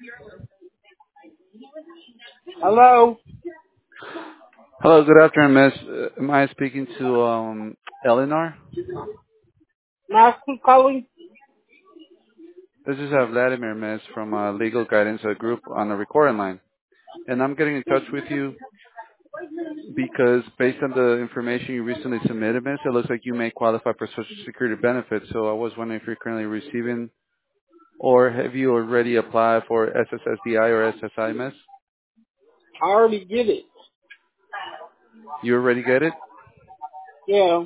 Hello? Hello, good afternoon, Miss. Am I speaking to Eleanor? Master calling? This is Vladimir, Miss, from Legal Guidance Group on the recording line. And I'm getting in touch with you because based on the information you recently submitted, Miss, it looks like you may qualify for Social Security benefits. So I was wondering if you're currently receiving or have you already applied for SSSDI or SSI, Miss? I already did it. You already get it? Yeah.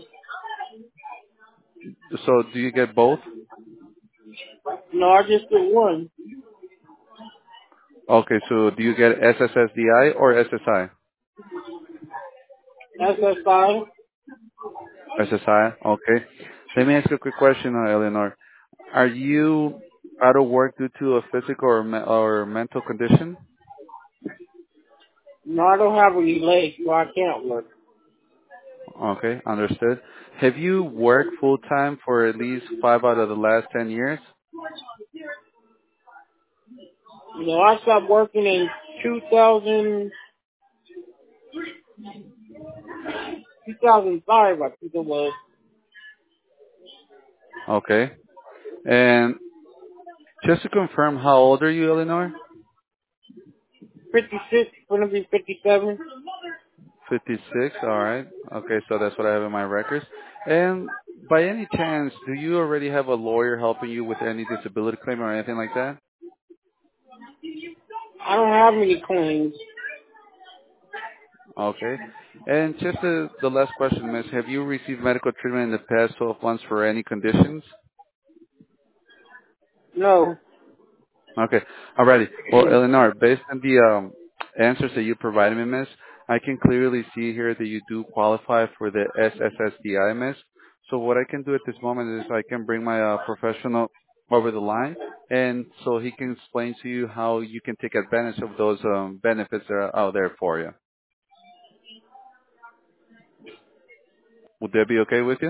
So do you get both? No, I just did one. Okay, so do you get SSSDI or SSI? SSI? SSI, okay. Let me ask you a quick question, Eleanor. Are you out of work due to a physical or mental condition? No, I don't have any legs, so I can't work. Okay, understood. Have you worked full time for at least 5 out of the last 10 years? You know, I stopped working in 2005, I think it was. Okay. And just to confirm, how old are you, Eleanor? 56, gonna be 57. 56, all right. Okay, so that's what I have in my records. And by any chance, do you already have a lawyer helping you with any disability claim or anything like that? I don't have any claims. Okay. And just the last question, Miss, have you received medical treatment in the past 12 months for any conditions? No. Okay. Alrighty. Well, Eleanor, based on the answers that you provided me, Miss, I can clearly see here that you do qualify for the SSSDI, Miss. So what I can do at this moment is I can bring my professional over the line, and so he can explain to you how you can take advantage of those benefits that are out there for you. Would that be okay with you?